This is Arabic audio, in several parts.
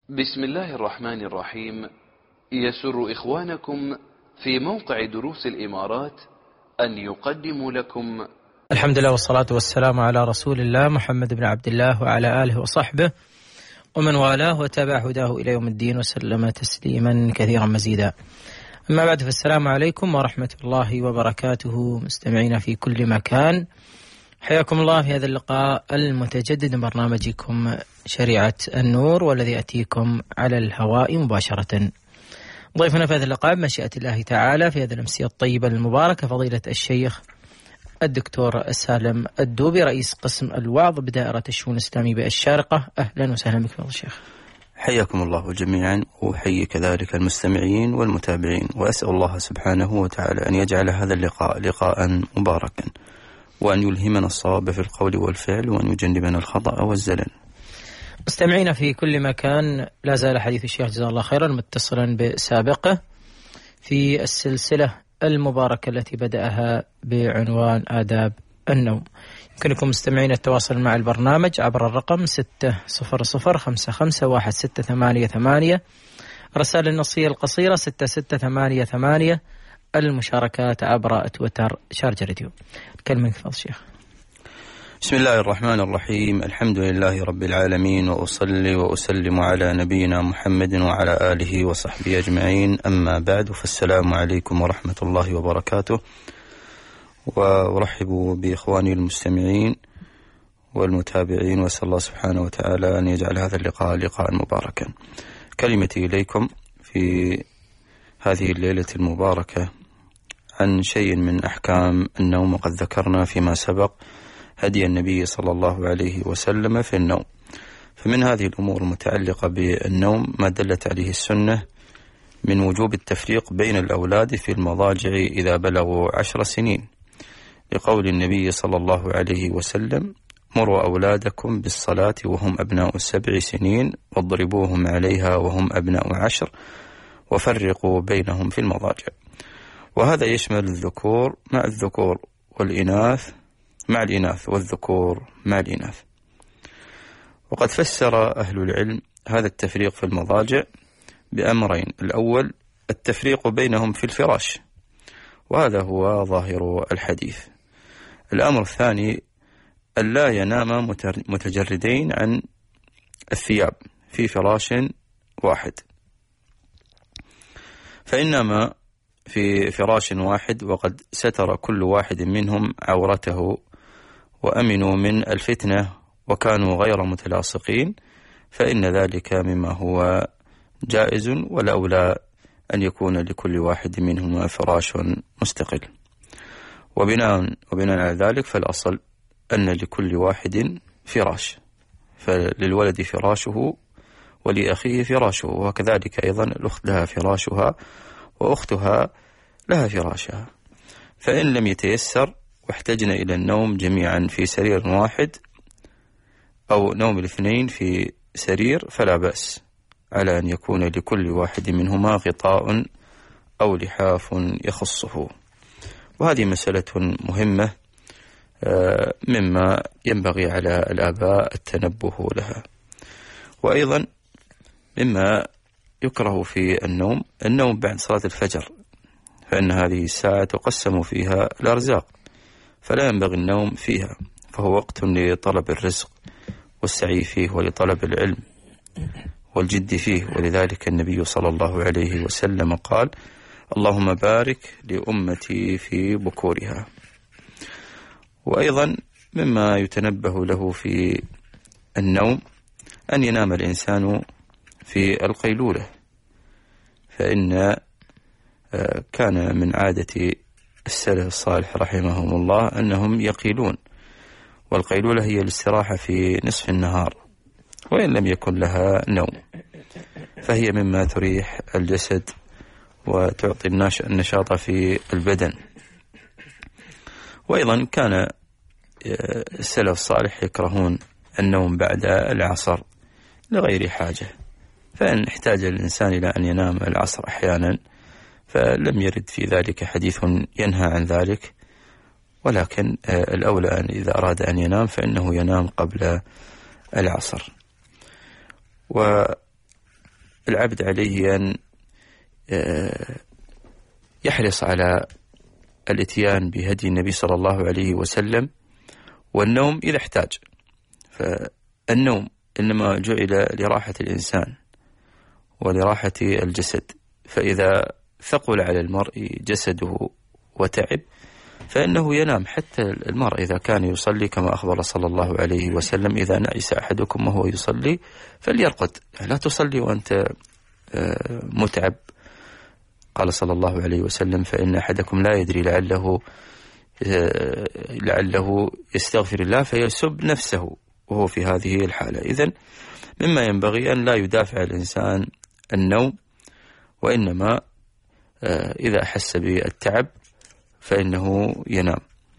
بسم الله الرحمن الرحيم. يسر إخوانكم في موقع دروس الإمارات أن يقدموا لكم الحمد لله والصلاة والسلام على رسول الله محمد بن عبد الله وعلى آله وصحبه ومن والاه وتبع هداه إلى يوم الدين وسلم تسليما كثيرا مزيدا. أما بعد، فالسلام عليكم ورحمة الله وبركاته مستمعين في كل مكان، حياكم الله في هذا اللقاء المتجدد من برنامجكم شريعة النور، والذي يأتيكم على الهواء مباشرة. ضيفنا في هذا اللقاء بمشيئة الله تعالى في هذه الأمسية الطيبة المباركة فضيلة الشيخ الدكتور سالم الدوبي، رئيس قسم الوعظ بدائرة الشؤون الإسلامية بالشارقة. أهلا وسهلا بك فضيلة الشيخ. حياكم الله جميعا، وحيي كذلك المستمعين والمتابعين، وأسأل الله سبحانه وتعالى أن يجعل هذا اللقاء لقاء مباركا، وأن يلهمنا الصواب في القول والفعل، وأن يجنبنا الخطأ والزلل. مستمعين في كل مكان، لا زال حديث الشيخ جزاه الله خيرا متصلا بسابقه في السلسلة المباركة التي بدأها بعنوان آداب النوم. يمكنكم مستمعين التواصل مع البرنامج عبر الرقم 600551688، الرسائل النصية القصيرة 6688، المشاركات عبر تويتر شارجة راديو. كلمة فضل الشيخ. بسم الله الرحمن الرحيم، الحمد لله رب العالمين، وأصلي وأسلم على نبينا محمد وعلى آله وصحبه أجمعين، أما بعد، فالسلام عليكم ورحمة الله وبركاته. وأرحب بإخواني المستمعين والمتابعين، وأسأل الله سبحانه وتعالى أن يجعل هذا اللقاء لقاء مباركا. كلمتي إليكم في هذه الليلة المباركة عن شيء من أحكام النوم، وقد ذكرنا فيما سبق هدي النبي صلى الله عليه وسلم في النوم. فمن هذه الأمور المتعلقة بالنوم ما دلت عليه السنة من وجوب التفريق بين الأولاد في المضاجع إذا بلغوا 10 سنين، لقول النبي صلى الله عليه وسلم: مروا أولادكم بالصلاة وهم أبناء 7 سنين، واضربوهم عليها وهم أبناء 10، وفرقوا بينهم في المضاجع. وهذا يشمل الذكور مع الذكور، والإناث مع الإناث، والذكور مع الإناث. وقد فسر أهل العلم هذا التفريق في المضاجع بأمرين: الأول التفريق بينهم في الفراش، وهذا هو ظاهر الحديث. الأمر الثاني ألا ينام متجردين عن الثياب في فراش واحد، فإنما في فراش واحد وقد ستر كل واحد منهم عورته وأمنوا من الفتنة وكانوا غير متلاصقين، فإن ذلك مما هو جائز، والأولى أن يكون لكل واحد منهما فراش مستقل. وبناء على ذلك فالأصل أن لكل واحد فراش، فللولد فراشه ولأخيه فراشه، وكذلك أيضا الأخت لها فراشها وأختها لها فراشها. فإن لم يتيسر واحتجنا إلى النوم جميعا في سرير واحد أو نوم الاثنين في سرير، فلا بأس على أن يكون لكل واحد منهما غطاء أو لحاف يخصه. وهذه مسألة مهمة مما ينبغي على الآباء التنبه لها. وأيضا مما يكره في النوم بعد صلاة الفجر، فإن هذه الساعة تقسم فيها الأرزاق، فلا ينبغي النوم فيها، فهو وقت لطلب الرزق والسعي فيه، ولطلب العلم والجد فيه. ولذلك النبي صلى الله عليه وسلم قال: اللهم بارك لأمتي في بكورها. وأيضا مما يتنبه له في النوم أن ينام الإنسان في القيلولة، فإن كان من عادة السلف الصالح رحمهم الله أنهم يقيلون، والقيلولة هي الاستراحة في نصف النهار وإن لم يكن لها نوم، فهي مما تريح الجسد وتعطي النشاط في البدن. وأيضا كان السلف الصالح يكرهون النوم بعد العصر لغير حاجة، فإن احتاج الإنسان إلى أن ينام العصر أحيانا فلم يرد في ذلك حديث ينهى عن ذلك، ولكن الأولى أن إذا أراد أن ينام فإنه ينام قبل العصر. العبد عليه أن يحرص على الاتيان بهدي النبي صلى الله عليه وسلم، والنوم إذا احتاج. فالنوم إنما جعل لراحة الإنسان ولراحة الجسد، فإذا ثقل على المرء جسده وتعب فإنه ينام. حتى المرء إذا كان يصلي كما أخبر صلى الله عليه وسلم: إذا نعس أحدكم وهو يصلي فليرقد، لا تصلي وأنت متعب. قال صلى الله عليه وسلم: فإن أحدكم لا يدري لعله يستغفر الله فيسب نفسه وهو في هذه الحالة. إذن مما ينبغي أن لا يدافع الإنسان النوم، وإنما إذا أحس بالتعب فإنه ينام.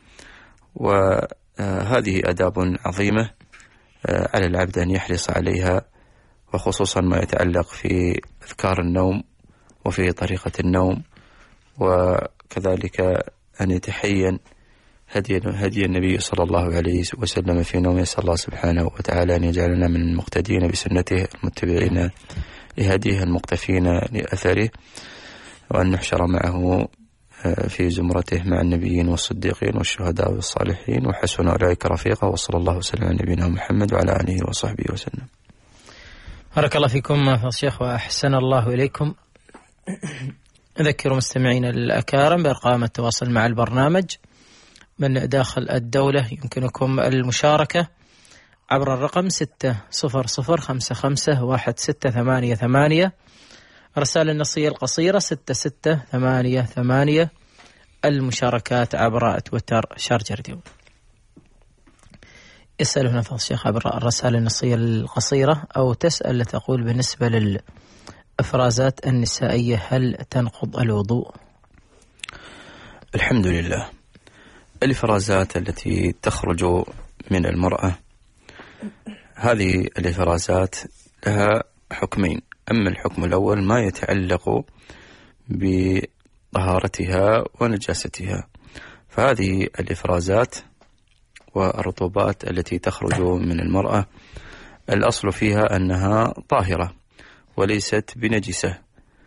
وهذه آداب عظيمة على العبد أن يحرص عليها، وخصوصا ما يتعلق في أذكار النوم وفي طريقة النوم، وكذلك أن يتحين هدي النبي صلى الله عليه وسلم في نومه. يسأل الله سبحانه وتعالى أن يجعلنا من المقتدين بسنته المتبعين لهديه المقتفين لأثره، وأن نحشر معه في زمرته مع النبيين والصديقين والشهداء والصالحين، وحسن أولئك رفيقا. وصلى الله وسلم على نبينا محمد وعلى آله وصحبه وسلم. بارك الله فيكم فضيلة الشيخ وأحسن الله إليكم. أذكر مستمعين الأكارم بأرقام التواصل مع البرنامج. من داخل الدولة يمكنكم المشاركة عبر الرقم 600551688، رسالة النصية القصيرة 6688، المشاركات عبر تويتر شارجر ديو. يسأل هنا فضل الشيخ عبر الرسالة النصية القصيرة، أو تسأل لتقول بالنسبة للإفرازات النسائية هل تنقض الوضوء؟ الحمد لله. الإفرازات التي تخرج من المرأة، هذه الإفرازات لها حكمين. أما الحكم الأول ما يتعلق بطهارتها ونجاستها، فهذه الإفرازات والرطوبات التي تخرج من المرأة الأصل فيها أنها طاهرة وليست بنجسة،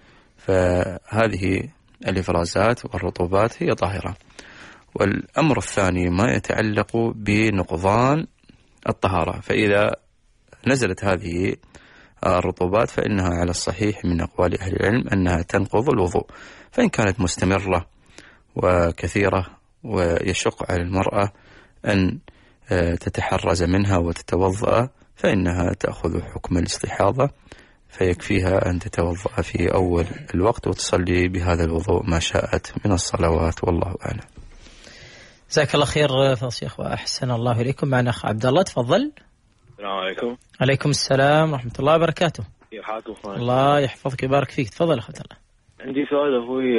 فهذه الإفرازات والرطوبات هي طاهرة. والأمر الثاني ما يتعلق بنقضان الطهارة، فإذا نزلت هذه الرطوبات فإنها على الصحيح من أقوال أهل العلم أنها تنقض الوضوء، فإن كانت مستمرة وكثيرة ويشق على المرأة أن تتحرز منها وتتوضأ فإنها تأخذ حكم الاستحاضة، فيكفيها أن تتوضأ في أول الوقت وتصلي بهذا الوضوء ما شاءت من الصلوات، والله أعلم. جزاك الله خير فضيلة الشيخ وأحسن الله إليكم. معنا أخ عبد الله، تفضل. السلام عليكم. عليكم السلام ورحمة الله وبركاته. كيف حالكم اخوان؟ الله يحفظك ويبارك فيك. تفضل أخ عبد الله. عندي سؤال أخوي،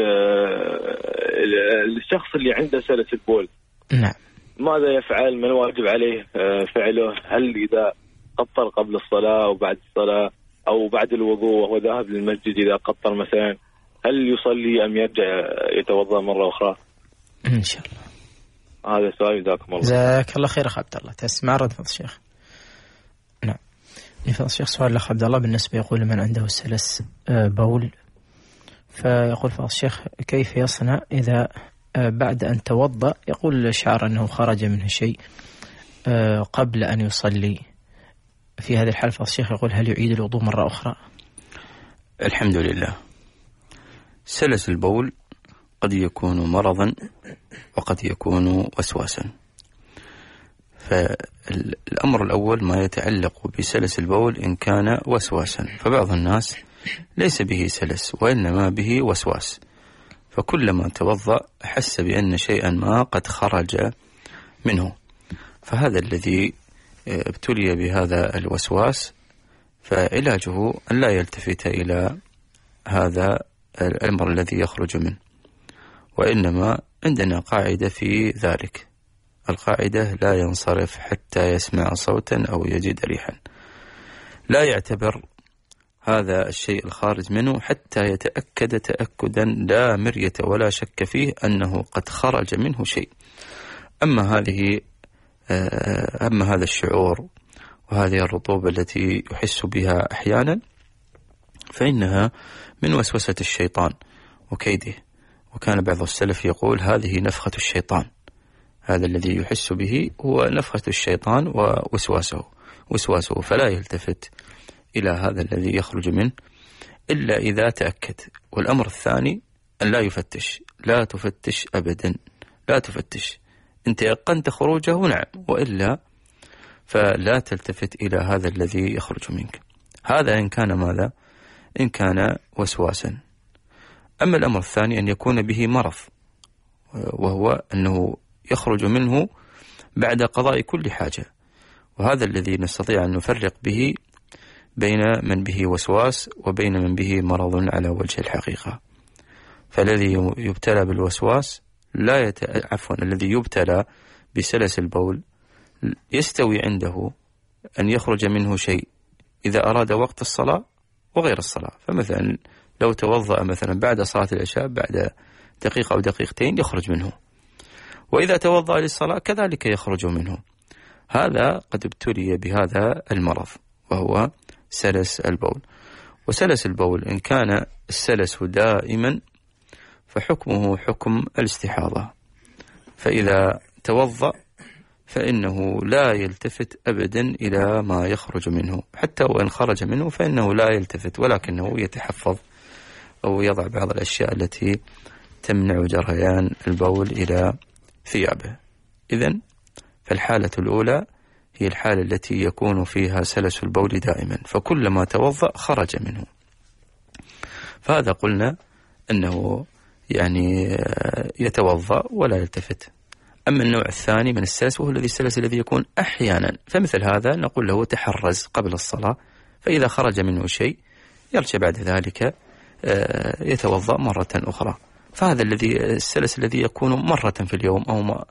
الشخص اللي عنده سلس البول نعم ماذا يفعل؟ ما الواجب عليه فعله؟ هل إذا قطر قبل الصلاة أو بعد الصلاة أو بعد الوضوء وهو ذاهب للمسجد إذا قطر مثلا، هل يصلي أم يرجع يتوضأ مرة أخرى؟ إن شاء الله. هذا سؤال. جزاكم الله. جزاك الله خير أخ عبد الله. تسمع رد فضل الشيخ. نعم فضل الشيخ. سؤال الأخ عبد الله بالنسبة يقول من عنده سلس بول، فيقول فضل الشيخ كيف يصنع إذا بعد أن توضأ يقول شعر أنه خرج منه شيء قبل أن يصلي؟ في هذه الحالة فضل الشيخ يقول هل يعيد الوضوء مرة أخرى؟ الحمد لله. سلس البول قد يكون مرضا وقد يكون وسواسا. فالأمر الأول ما يتعلق بسلس البول إن كان وسواسا، فبعض الناس ليس به سلس وإنما به وسواس، فكلما توضأ أحس بأن شيئا ما قد خرج منه، فهذا الذي ابتلي بهذا الوسواس فعلاجه أن لا يلتفت إلى هذا الأمر الذي يخرج منه، وإنما عندنا قاعدة في ذلك. القاعدة لا ينصرف حتى يسمع صوتا أو يجد ريحا، لا يعتبر هذا الشيء الخارج منه حتى يتأكد تأكدا لا مرية ولا شك فيه أنه قد خرج منه شيء. أما هذا الشعور وهذه الرطوبة التي يحس بها أحيانا، فإنها من وسوسة الشيطان وكيده. وكان بعض السلف يقول هذه نفخة الشيطان، هذا الذي يحس به هو نفخة الشيطان ووسواسه، فلا يلتفت إلى هذا الذي يخرج منه إلا إذا تأكد. والأمر الثاني أن لا يفتش، لا تفتش أبدا، لا تفتش. أنت يقنت خروجه نعم، وإلا فلا تلتفت إلى هذا الذي يخرج منك. هذا إن كان ماذا؟ إن كان وسواسا. أما الأمر الثاني أن يكون به مرض، وهو أنه يخرج منه بعد قضاء كل حاجة، وهذا الذي نستطيع أن نفرق به بين من به وسواس وبين من به مرض على وجه الحقيقة. فالذي يبتلى بالوسواس الذي يبتلى بسلس البول يستوي عنده أن يخرج منه شيء إذا أراد وقت الصلاة وغير الصلاة. فمثلا لو توضأ مثلا بعد صلاة العشاء بعد دقيقة أو دقيقتين يخرج منه، وإذا توضأ للصلاة كذلك يخرج منه. هذا قد ابتلي بهذا المرض وهو سلس البول. وسلس البول إن كان السلس دائما فحكمه حكم الاستحاضة، فإذا توضأ فإنه لا يلتفت أبدا إلى ما يخرج منه، حتى وإن خرج منه فإنه لا يلتفت، ولكنه يتحفظ أو يضع بعض الأشياء التي تمنع جريان البول إلى ثيابه. إذن فالحالة الأولى هي الحالة التي يكون فيها سلس البول دائما، فكلما توضأ خرج منه، فهذا قلنا أنه يعني يتوضأ ولا يلتفت. أما النوع الثاني من السلس وهو السلس الذي يكون أحيانا، فمثل هذا نقول له تحرز قبل الصلاة، فإذا خرج منه شيء يرجع بعد ذلك يتوضأ مرة أخرى. فهذا السلس الذي يكون مرة في اليوم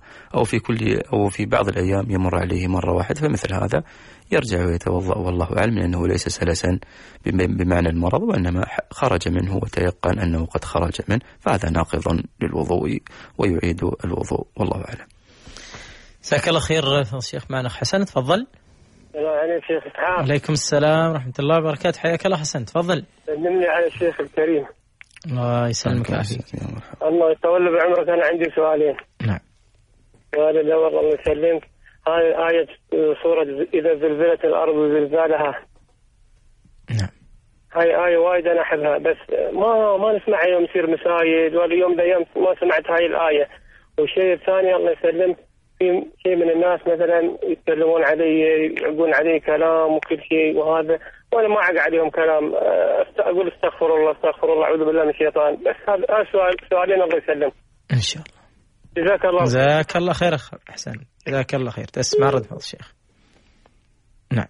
أو في بعض الأيام يمر عليه مرة واحدة، فمثل هذا يرجع ويتوضأ والله أعلم، لأنه ليس سلسا بمعنى المرض، وإنما خرج منه وتيقن أنه قد خرج منه، فهذا ناقض للوضوء ويعيد الوضوء والله أعلم. جزاك الله خير الشيخ. معنا حسن، تفضل. السلام عليكم شيخ إسحاق. عليكم السلام ورحمة الله وبركاته، حياك الله حسن، تفضل. سلمني على الشيخ الكريم. الله يسلمك ويعافيك. الله يطول بعمرك. أنا عندي سؤالين. نعم. السؤال الأول الله يسلمك، هذه آية سورة إذا زلزلت الأرض زلزالها. نعم. هاي آية وايد أنا أحبها، بس ما نسمعها يوم يصير مسايد، واليوم ذا يوم ما سمعت هاي الآية. والشيء الثاني الله يسلمك، في شيء من الناس مثلا يتكلمون علي، يقولون علي كلام وكل شيء وهذا، وانا ما اعق عليهم كلام، اقول استغفر الله استغفر الله اعوذ بالله من الشيطان. بس هذا سؤالين الله يسلم. ان شاء الله. جزاك الله. جزاك الله خير احسن، جزاك الله خير. تسمع رد فضل الشيخ. نعم.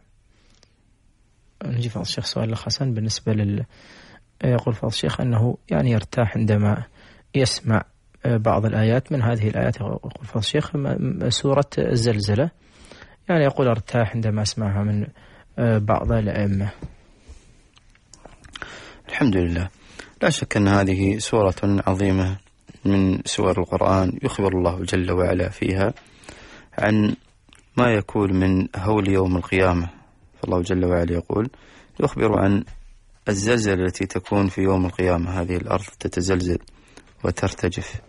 نجي فضل الشيخ سؤال الاخ حسن بالنسبه يقول فضل الشيخ انه يعني يرتاح عندما يسمع بعض الآيات. من هذه الآيات يقول فضل الشيخ سورة الزلزلة، يعني يقول ارتاح عندما أسمعها من بعض الأئمة. الحمد لله، لا شك أن هذه سورة عظيمة من سور القرآن، يخبر الله جل وعلا فيها عن ما يكون من هول يوم القيامة. فالله جل وعلا يقول يخبر عن الزلزلة التي تكون في يوم القيامة، هذه الأرض تتزلزل وترتجف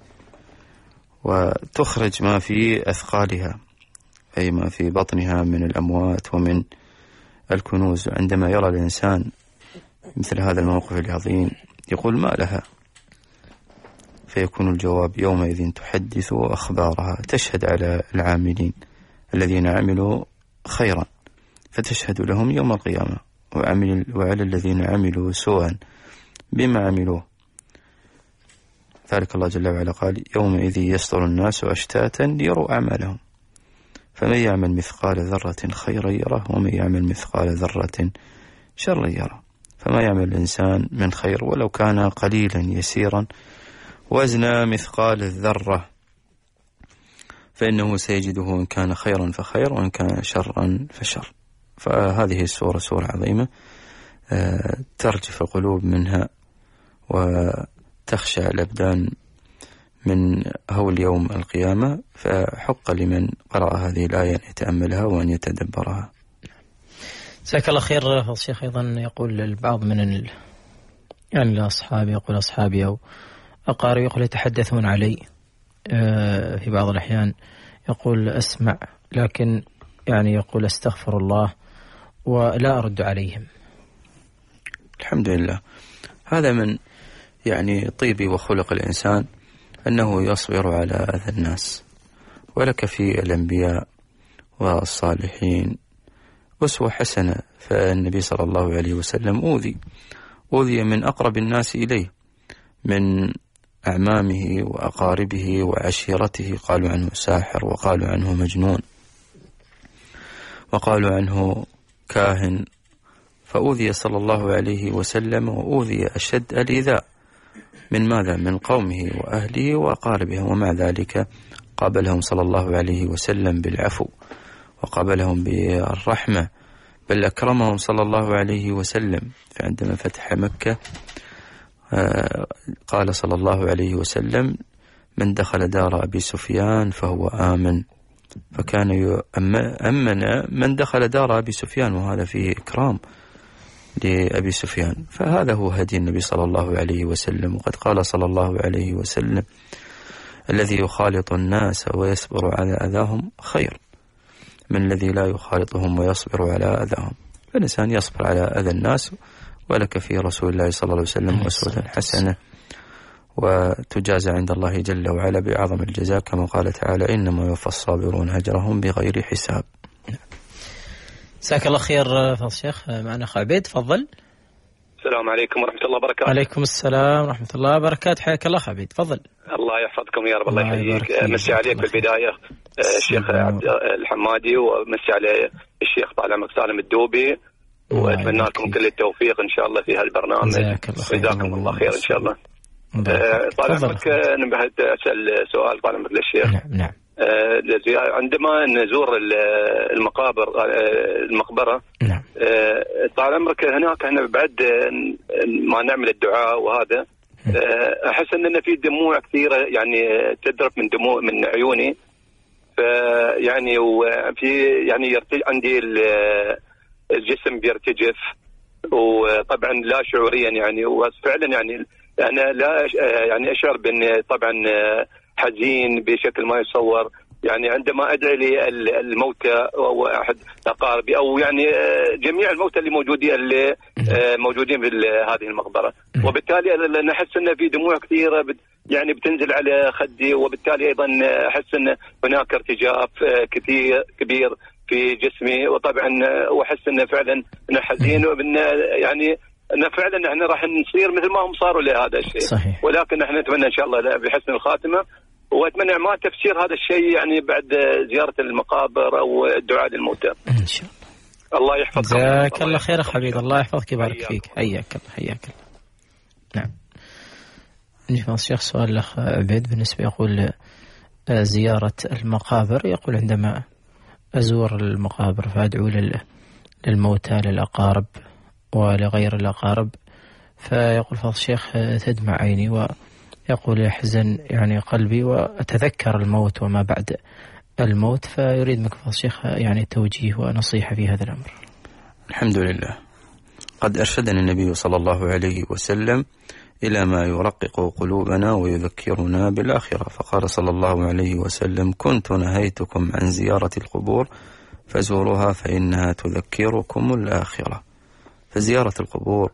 وتخرج ما في أثقالها، أي ما في بطنها من الأموات ومن الكنوز. عندما يرى الإنسان مثل هذا الموقف العظيم يقول ما لها، فيكون الجواب يومئذ تحدث أخبارها، تشهد على العاملين الذين عملوا خيرا فتشهد لهم يوم القيامة، وعلى الذين عملوا سوءا بما عملوه. ذلك الله جل وعلا قال يومئذ يصدر الناس أشتاتا ليروا أعمالهم، فمن يعمل مثقال ذرة خيرا يره ومن يعمل مثقال ذرة شرا يره. فما يعمل الإنسان من خير ولو كان قليلا يسيرا وزن مثقال الذرة فإنه سيجده إن كان خيرا فخير وإن كان شرا فشر. فهذه السورة سورة عظيمة ترجف القلوب منها وتخشى الأبدان من هول يوم القيامة، فحق لمن قرأ هذه الآية أن يتأملها وأن يتدبرها. جزاك الله خير. الشيخ أيضا يقول البعض من يعني لأصحابي، يقول أصحابي أو أقاربي، يقول يتحدثون علي في بعض الأحيان، يقول أسمع لكن يعني يقول أستغفر الله ولا أرد عليهم. الحمد لله، هذا من يعني طيب وخلق الإنسان أنه يصبر على أذى الناس، ولك في الأنبياء والصالحين أسوة حسنة. فالنبي صلى الله عليه وسلم أوذي من أقرب الناس إليه من أعمامه وأقاربه وعشيرته، قالوا عنه ساحر، وقالوا عنه مجنون، وقالوا عنه كاهن، فأوذي صلى الله عليه وسلم، وأوذي أشد الإيذاء من ماذا؟ من قومه وأهله وأقاربه، ومع ذلك قابلهم صلى الله عليه وسلم بالعفو، وقابلهم بالرحمة، بل أكرمهم صلى الله عليه وسلم. فعندما فتح مكة قال صلى الله عليه وسلم: من دخل دار أبي سفيان فهو آمن، فكان يأمن من دخل دار أبي سفيان، وهذا فيه إكرام لأبي سفيان. فهذا هو هدي النبي صلى الله عليه وسلم. وقد قال صلى الله عليه وسلم: الذي يخالط الناس ويصبر على أذاهم خير من الذي لا يخالطهم ويصبر على أذاهم. فالإنسان يصبر على أذى الناس، ولك في رسول الله صلى الله عليه وسلم أسوة حسنة، وتجازى عند الله جل وعلا بأعظم الجزاء، كما قال تعالى: إنما يوفى الصابرون أجرهم بغير حساب. جزاك الله خير فضل الشيخ. معنا أخ عبيد، تفضل. السلام عليكم ورحمة الله وبركاته. عليكم السلام ورحمة الله وبركاته، حياك الله أخ عبيد، تفضل. الله يحفظكم يا رب. الله يحييك. مسي عليك بالبداية الشيخ عبد الحمادي، ومسي على الشيخ طال عمرك سالم الدوبي، وأتمنى لكم كل التوفيق إن شاء الله في هالبرنامج. جزاكم الله خير إن شاء الله. طال عمرك نبهت أسأل سؤال طال عمرك للشيخ. نعم. عندما نزور المقبرة، نعم. طال عمرك هناك احنا بعد ما نعمل الدعاء وهذا، احس ان في دموع كثيره يعني تدرب من دموع من عيوني، فيعني وفي يعني عندي الجسم بيرتجف، وطبعا لا شعوريا يعني، وفعلا يعني انا لا يعني اشعر بان طبعا حزين بشكل ما يتصور، يعني عندما أدعي للموتى وأحد أقاربي أو يعني جميع الموتى اللي موجودين في هذه المقبرة، وبالتالي أنا أحس أن في دموع كثيرة يعني بتنزل على خدي، وبالتالي أيضا أحس أن هناك ارتجاف كبير في جسمي، وطبعا وأحس أن فعلا أنا حزين، وأن يعني أن فعلا احنا راح نصير مثل ما هم صاروا لهذا الشيء. صحيح. ولكن احنا نتمنى إن شاء الله بحسن الخاتمة، وأتمنى ما تفسير هذا الشيء يعني بعد زيارة المقابر أو الدعاء للموتى إن شاء الله. الله يحفظك. جزاك الله خير حبيب، الله يحفظك ويبارك فيك. حياك الله حياك الله. نعم. نجي الشيخ سؤال الأخ عبيد بالنسبة، يقول زيارة المقابر، يقول عندما أزور المقابر فأدعو للموتى للأقارب ولغير الأقارب، فيقول فضل الشيخ تدمع عيني ويقول يحزن يعني قلبي وأتذكر الموت وما بعد الموت، فيريد منك فضل الشيخ يعني توجيه ونصيحة في هذا الأمر. الحمد لله، قد أرشدنا النبي صلى الله عليه وسلم إلى ما يرقق قلوبنا ويذكرنا بالآخرة، فقال صلى الله عليه وسلم: كنت نهيتكم عن زيارة القبور فزوروها فإنها تذكركم الآخرة. فزيارة القبور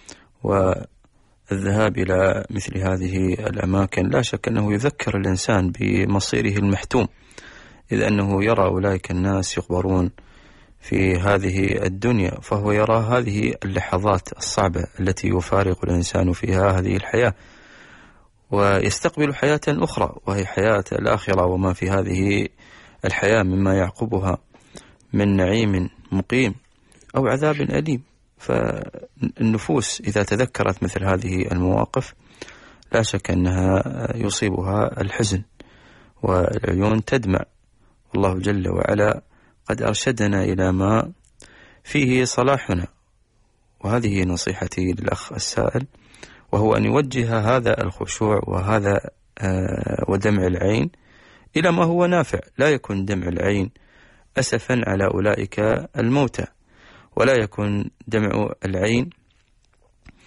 والذهاب إلى مثل هذه الأماكن لا شك أنه يذكر الإنسان بمصيره المحتوم، إذ أنه يرى أولئك الناس يقبرون في هذه الدنيا، فهو يرى هذه اللحظات الصعبة التي يفارق الإنسان فيها هذه الحياة، ويستقبل حياة أخرى وهي حياة الآخرة، وما في هذه الحياة مما يعقبها من نعيم مقيم أو عذاب أليم. فالنفوس إذا تذكرت مثل هذه المواقف لا شك أنها يصيبها الحزن والعيون تدمع. والله جل وعلا قد أرشدنا إلى ما فيه صلاحنا، وهذه نصيحتي للأخ السائل، وهو أن يوجه هذا الخشوع وهذا ودمع العين إلى ما هو نافع، لا يكون دمع العين أسفا على أولئك الموتى، ولا يكون دمع العين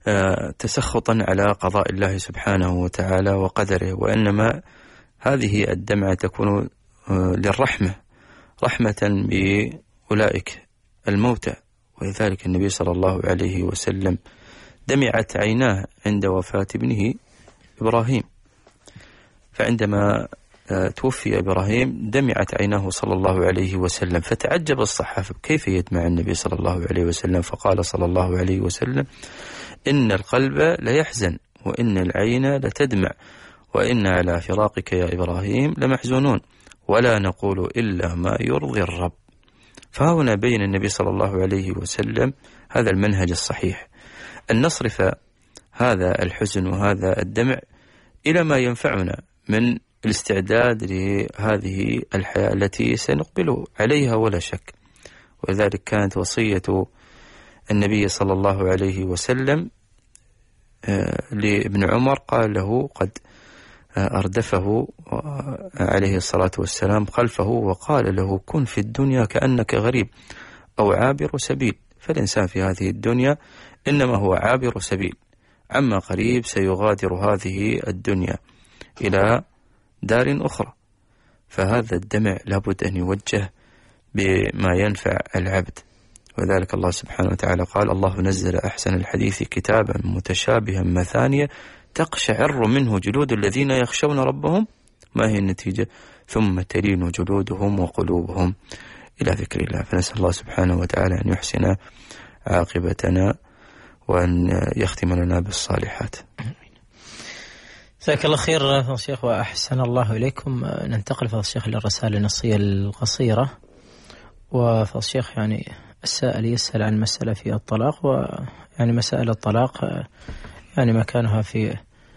تسخطا على قضاء الله سبحانه وتعالى وقدره، وإنما هذه الدمعة تكون للرحمة، رحمة بأولئك الموتى. ولذلك النبي صلى الله عليه وسلم دمعت عيناه عند وفاة ابنه إبراهيم، فعندما توفي إبراهيم دمعت عيناه صلى الله عليه وسلم، فتعجب الصحابة كيف يدمع النبي صلى الله عليه وسلم، فقال صلى الله عليه وسلم: إن القلب ليحزن وإن العين لتدمع وإن على فراقك يا إبراهيم لمحزونون ولا نقول إلا ما يرضي الرب. فهنا بين النبي صلى الله عليه وسلم هذا المنهج الصحيح، أن نصرف هذا الحزن وهذا الدمع إلى ما ينفعنا من الاستعداد لهذه الحياة التي سنقبل عليها ولا شك. ولذلك كانت وصية النبي صلى الله عليه وسلم لابن عمر، قال له قد أردفه عليه الصلاة والسلام خلفه وقال له: كن في الدنيا كأنك غريب أو عابر سبيل. فالإنسان في هذه الدنيا إنما هو عابر سبيل، عما قريب سيغادر هذه الدنيا إلى دار أخرى. فهذا الدمع لابد أن يوجه بما ينفع العبد. وذلك الله سبحانه وتعالى قال: الله نزل أحسن الحديث كتابا متشابها مثانية تقشعر منه جلود الذين يخشون ربهم. ما هي النتيجة؟ ثم تلين جلودهم وقلوبهم إلى ذكر الله. فنسأل الله سبحانه وتعالى أن يحسن عاقبتنا وأن يختم لنا بالصالحات. جزاك الله خير فضيلة الشيخ وأحسن الله إليكم. ننتقل فضيلة الشيخ للرسالة النصية القصيرة. وفضيلة الشيخ يعني السائل يسأل عن مسألة في الطلاق، ويعني مسائل الطلاق يعني مكانها في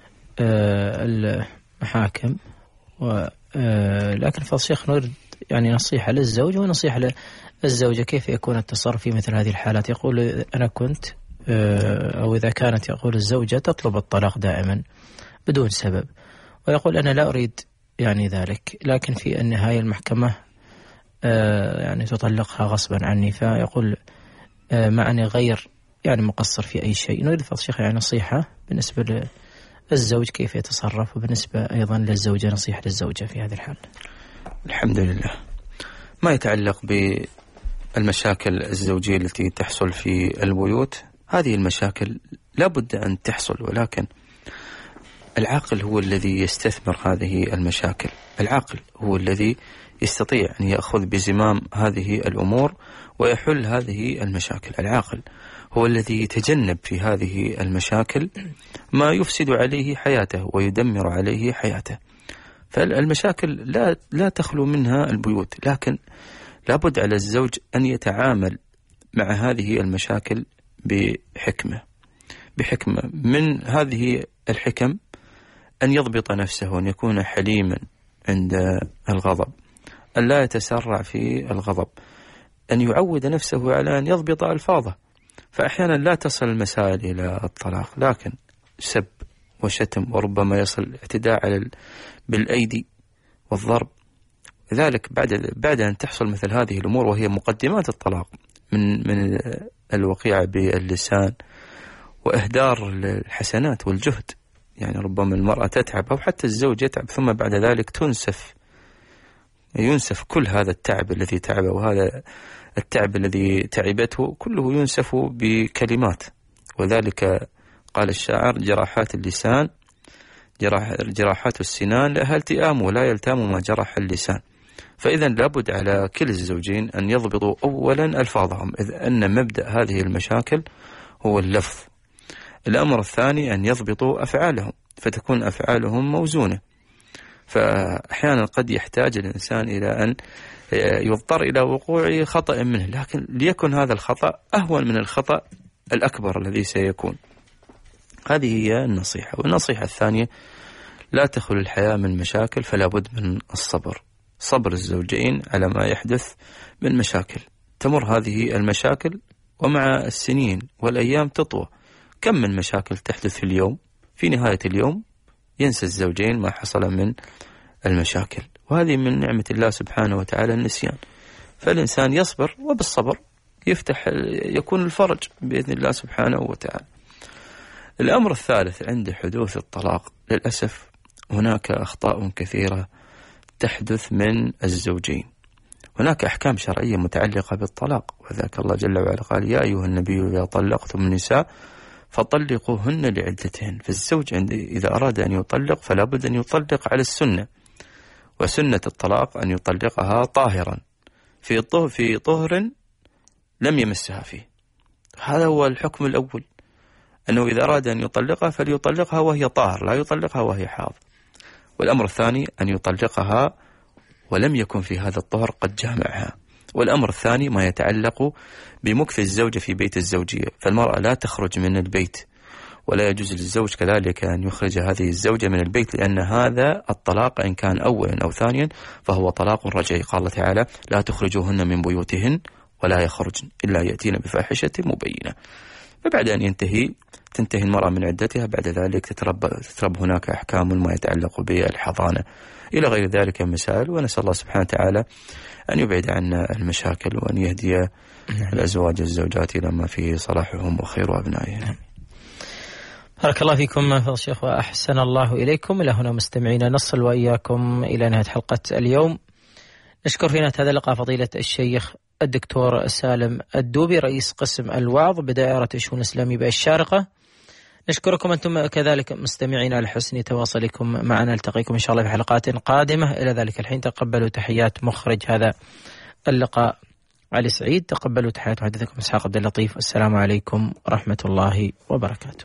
المحاكم، لكن فضيلة الشيخ نريد يعني نصيحة للزوج ونصيحة للزوجة كيف يكون التصرف في مثل هذه الحالات. يقول أنا كنت أو إذا كانت يقول الزوجة تطلب الطلاق دائما بدون سبب، ويقول أنا لا أريد يعني ذلك، لكن في النهاية المحكمة يعني تطلقها غصبا عني، فيقول معني غير يعني مقصر في أي شيء. نريد فضل الشيخ يعني نصيحة بالنسبة للزوج كيف يتصرف، وبالنسبة أيضا للزوجة نصيحة للزوجة في هذه الحالة. الحمد لله. ما يتعلق بالمشاكل الزوجية التي تحصل في البيوت، هذه المشاكل لا بد أن تحصل، ولكن العاقل هو الذي يستثمر هذه المشاكل. العاقل هو الذي يستطيع أن يأخذ بزمام هذه الأمور ويحل هذه المشاكل. العاقل هو الذي يتجنب في هذه المشاكل ما يفسد عليه حياته ويدمر عليه حياته. فالمشاكل لا تخلو منها البيوت، لكن لابد على الزوج أن يتعامل مع هذه المشاكل بحكمة. من هذه الحكم أن يضبط نفسه وأن يكون حليما عند الغضب، أن لا يتسرع في الغضب، أن يعود نفسه على أن يضبط ألفاظه. فأحيانا لا تصل المسائل إلى الطلاق، لكن سب وشتم وربما يصل اعتداء بالأيدي والضرب. لذلك بعد أن تحصل مثل هذه الأمور وهي مقدمات الطلاق من الوقيعة باللسان وإهدار الحسنات والجهد، يعني ربما المرأة تتعب أو حتى الزوج يتعب، ثم بعد ذلك ينسف كل هذا التعب الذي تعبه، وهذا التعب الذي تعبته كله ينسف بكلمات. وذلك قال الشاعر: جراحات اللسان جراحات السنان لها التئام ولا يلتام ما جرح اللسان. فإذا لابد على كل الزوجين أن يضبطوا أولا ألفاظهم، إذ أن مبدأ هذه المشاكل هو اللفظ. الأمر الثاني أن يضبطوا أفعالهم، فتكون أفعالهم موزونة. فأحيانا قد يحتاج الإنسان إلى أن يضطر إلى وقوع خطأ منه، لكن ليكن هذا الخطأ أهون من الخطأ الأكبر الذي سيكون. هذه هي النصيحة. والنصيحة الثانية: لا تخلو الحياة من مشاكل، فلا بد من الصبر، صبر الزوجين على ما يحدث من مشاكل. تمر هذه المشاكل ومع السنين والأيام تطوى. كم من مشاكل تحدث في اليوم، في نهاية اليوم ينسى الزوجين ما حصل من المشاكل، وهذه من نعمة الله سبحانه وتعالى النسيان. فالإنسان يصبر، وبالصبر يكون الفرج بإذن الله سبحانه وتعالى. الأمر الثالث، عند حدوث الطلاق للأسف هناك أخطاء كثيرة تحدث من الزوجين. هناك أحكام شرعية متعلقة بالطلاق، وذاك الله جل وعلا قال: يا أيها النبي إذا طلقتم النساء فطلقوهن لعدتهن. فالزوج إذا أراد أن يطلق فلا بد أن يطلق على السنة، وسنة الطلاق أن يطلقها طاهرا في طهر لم يمسها فيه. هذا هو الحكم الأول، أنه إذا أراد أن يطلقها فليطلقها وهي طاهر، لا يطلقها وهي حاض. والأمر الثاني أن يطلقها ولم يكن في هذا الطهر قد جامعها. والأمر الثاني ما يتعلق بمكث الزوجة في بيت الزوجية، فالمرأة لا تخرج من البيت، ولا يجوز للزوج كذلك أن يخرج هذه الزوجة من البيت، لأن هذا الطلاق إن كان أولا أو ثانيا فهو طلاق رجعي. قال تعالى: لا تخرجوهن من بيوتهن ولا يخرجن إلا يأتين بفاحشة مبينة. فبعد أن تنتهي المرأة من عدتها، بعد ذلك تترب هناك أحكام ما يتعلق بالحضانة إلى غير ذلك من مسائل. ونسأل الله سبحانه وتعالى أن يبعد عنا المشاكل، وأن يهدي الأزواج والزوجات إلى ما فيه صلاحهم وخير أبنائهم. بارك الله فيكم فضل الشيخ وأحسن الله إليكم. إلى هنا مستمعينا نصل وإياكم إلى نهاية حلقة اليوم. نشكر في نهاية هذا اللقاء فضيلة الشيخ الدكتور سالم الدوبي، رئيس قسم الوعظ بدائرة الشؤون الإسلامية بالشارقة. نشكركم أنتم كذلك مستمعين على حسن تواصلكم معنا. نلتقيكم إن شاء الله في حلقات قادمة. إلى ذلك الحين تقبلوا تحيات مخرج هذا اللقاء علي سعيد، تقبلوا تحيات محدثكم إسحاق عبد اللطيف. السلام عليكم ورحمة الله وبركاته.